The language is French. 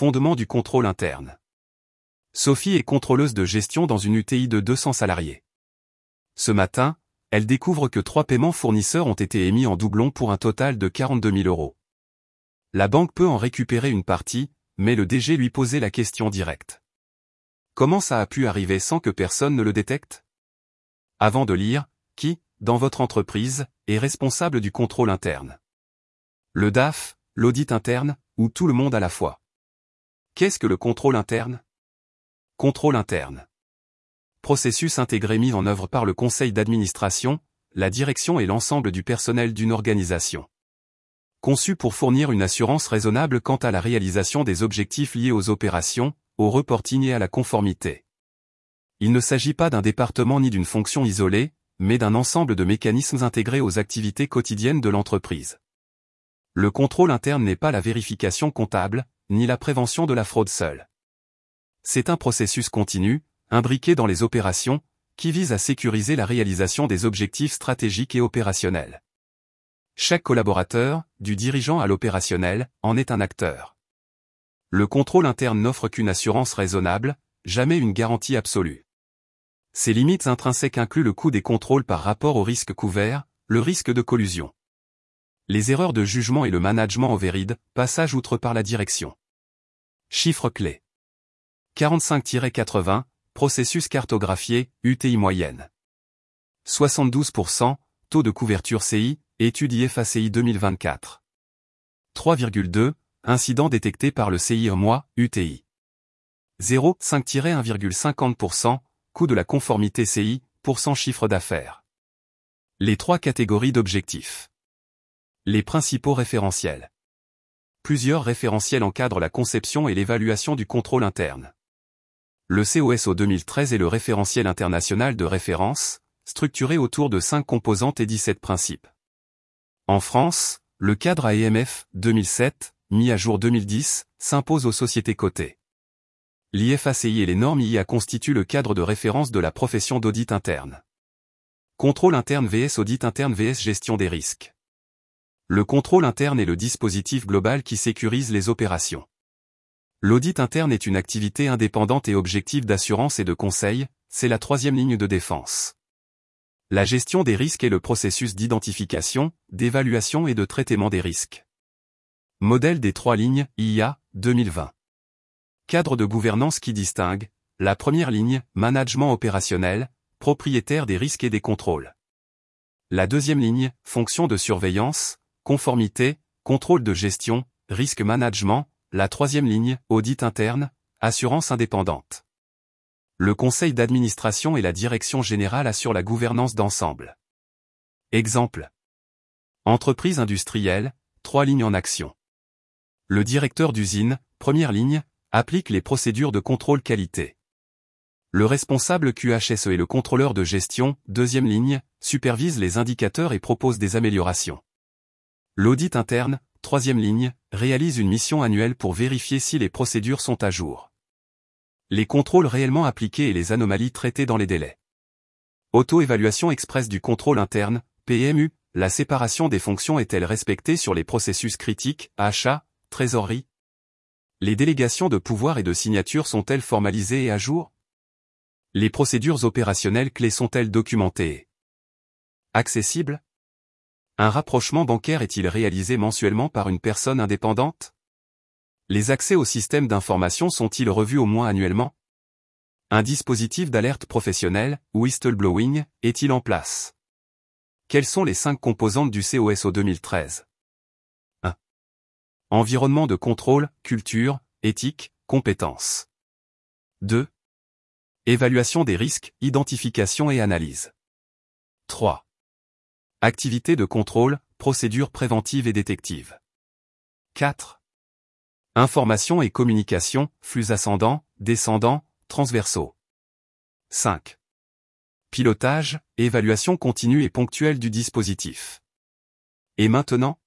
Fondement du contrôle interne. Sophie est contrôleuse de gestion dans une UTI de 200 salariés. Ce matin, elle découvre que 3 paiements fournisseurs ont été émis en doublon pour un total de 42 000 €. La banque peut en récupérer une partie, mais le DG lui posait la question directe. Comment ça a pu arriver sans que personne ne le détecte? Avant de lire, qui, dans votre entreprise, est responsable du contrôle interne? Le DAF, l'audit interne, ou tout le monde à la fois? Qu'est-ce que le contrôle interne? Contrôle interne. Processus intégré mis en œuvre par le conseil d'administration, la direction et l'ensemble du personnel d'une organisation. Conçu pour fournir une assurance raisonnable quant à la réalisation des objectifs liés aux opérations, au reporting et à la conformité. Il ne s'agit pas d'un département ni d'une fonction isolée, mais d'un ensemble de mécanismes intégrés aux activités quotidiennes de l'entreprise. Le contrôle interne n'est pas la vérification comptable, ni la prévention de la fraude seule. C'est un processus continu, imbriqué dans les opérations, qui vise à sécuriser la réalisation des objectifs stratégiques et opérationnels. Chaque collaborateur, du dirigeant à l'opérationnel, en est un acteur. Le contrôle interne n'offre qu'une assurance raisonnable, jamais une garantie absolue. Ses limites intrinsèques incluent le coût des contrôles par rapport au risque couvert, le risque de collusion. Les erreurs de jugement et le management au véride, passage outre par la direction. Chiffres clés. 45-80, processus cartographié, UTI moyenne. 72%, taux de couverture CI, étude IFA-CI 2024. 3,2, incidents détectés par le CI un mois, UTI. 0,5-1,50%, coût de la conformité CI, % chiffre d'affaires. Les 3 catégories d'objectifs. Les principaux référentiels. Plusieurs référentiels encadrent la conception et l'évaluation du contrôle interne. Le COSO 2013 est le référentiel international de référence, structuré autour de 5 composantes et 17 principes. En France, le cadre AEMF 2007, mis à jour 2010, s'impose aux sociétés cotées. L'IFA-CI et les normes IA constituent le cadre de référence de la profession d'audit interne. Contrôle interne vs audit interne vs gestion des risques. Le contrôle interne est le dispositif global qui sécurise les opérations. L'audit interne est une activité indépendante et objective d'assurance et de conseil, c'est la 3e ligne de défense. La gestion des risques est le processus d'identification, d'évaluation et de traitement des risques. Modèle des 3 lignes, IA, 2020. Cadre de gouvernance qui distingue, la première ligne, management opérationnel, propriétaire des risques et des contrôles. La deuxième ligne, fonction de surveillance, conformité, contrôle de gestion, risque management, la troisième ligne, audit interne, assurance indépendante. Le conseil d'administration et la direction générale assurent la gouvernance d'ensemble. Exemple. Entreprise industrielle, 3 lignes en action. Le directeur d'usine, première ligne, applique les procédures de contrôle qualité. Le responsable QHSE et le contrôleur de gestion, deuxième ligne, supervise les indicateurs et propose des améliorations. L'audit interne, troisième ligne, réalise une mission annuelle pour vérifier si les procédures sont à jour. Les contrôles réellement appliqués et les anomalies traitées dans les délais. Auto-évaluation express du contrôle interne, PMU, la séparation des fonctions est-elle respectée sur les processus critiques, achats, trésorerie? Les délégations de pouvoir et de signature sont-elles formalisées et à jour? Les procédures opérationnelles clés sont-elles documentées et accessibles? Un rapprochement bancaire est-il réalisé mensuellement par une personne indépendante? Les accès aux systèmes d'information sont-ils revus au moins annuellement? Un dispositif d'alerte professionnelle, whistleblowing, est-il en place? Quelles sont les 5 composantes du COSO 2013? 1. Environnement de contrôle, culture, éthique, compétences. 2. Évaluation des risques, identification et analyse. 3. Activités de contrôle, procédures préventives et détectives. 4. Information et communication, flux ascendants, descendants, transversaux. 5. Pilotage, évaluation continue et ponctuelle du dispositif. Et maintenant?